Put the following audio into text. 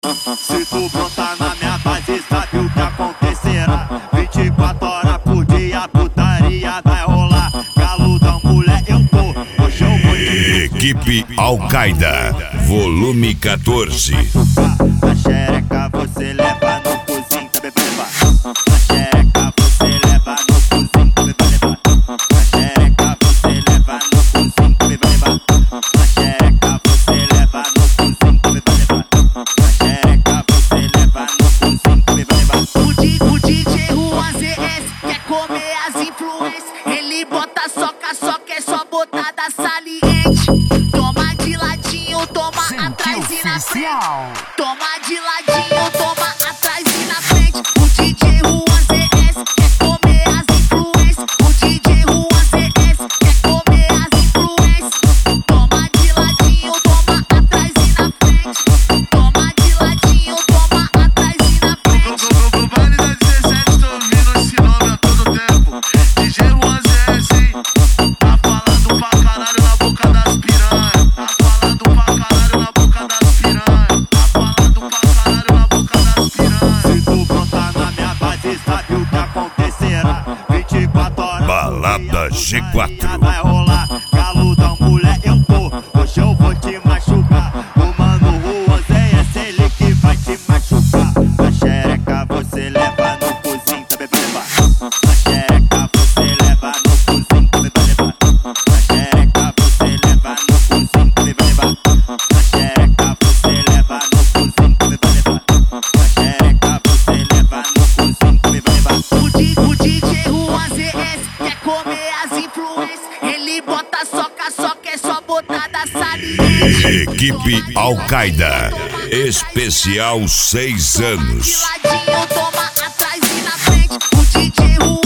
Se tu brotar na minha base, sabe o que acontecerá. 24 horas por dia, putaria vai rolar. Galudão, mulher, eu tô. Hoje eu vou te Equipe Al-Qaeda, volume 14. na xereca, você leva no cozinho, tá bebendo. Na xereca, você leva no cozinho, tá bebendo. Na xereca, você leva no cozinho, tá bebendo. Na xereca, você leva no cozinho, tá bebendo. Na xereca, você leva no cozinho, tá bebendo. O DJ Juan ZS quer comer as influências. Ele bota soca, só quer só botada saliente. Toma de ladinho, toma atrás e na frente. Toma de ladinho, toma atrás e na frente. O DJ Juan ZS quer comer as influências. O DJ Juan ZS quer comer as influências. Toma de ladinho, toma atrás e na frente. Toma de ladinho, toma atrás e na frente. No baile da 17 tô ouvindo esse nome a todo tempo. DJ Juan ZS, hein? Tá falando pra caralho na boca das piranha. Tá falando pra caralho na boca das piranha. Tá falando pra caralho na boca das piranha. Se tu brotar na minha base, sabe o que acontecerá. 24 horas Balada G4. vai rolar. Galudão, mulher, eu tô. Hoje eu vou te machucar. O mano Juan ZS, ele que vai te machucar. Na xereca, você leva no cozinho, tá bebendo. Na xereca, você leva no cozinho, tá bebendo. Na xereca, você leva no cozinho, tá bebendo. Na xereca, você leva no cozinho, tá bebendo. Na xereca, você leva no cozinho, tá bebendo. O DJ Juan ZS quer comer as influências. Ele bota soca, só quer só botada saliente. Equipe Al-Qaeda, especial 6 De anos. ladinho, toma atrás e na frente. O DJ Juan